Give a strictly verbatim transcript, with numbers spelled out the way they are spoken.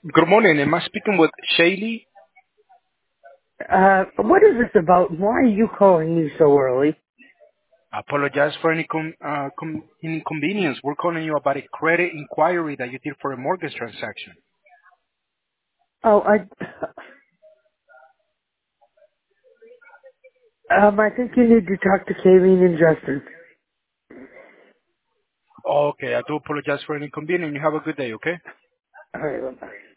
Good morning. Am I speaking with Shaylee? Uh, what is this about? Why are you calling me so early? I apologize for any com- uh, com- inconvenience. We're calling you about a credit inquiry that you did for a mortgage transaction. Oh, I, um, I think you need to talk to Kayleen and Justin. Okay, I do apologize for any inconvenience. You have a good day, okay? All right, bye-bye.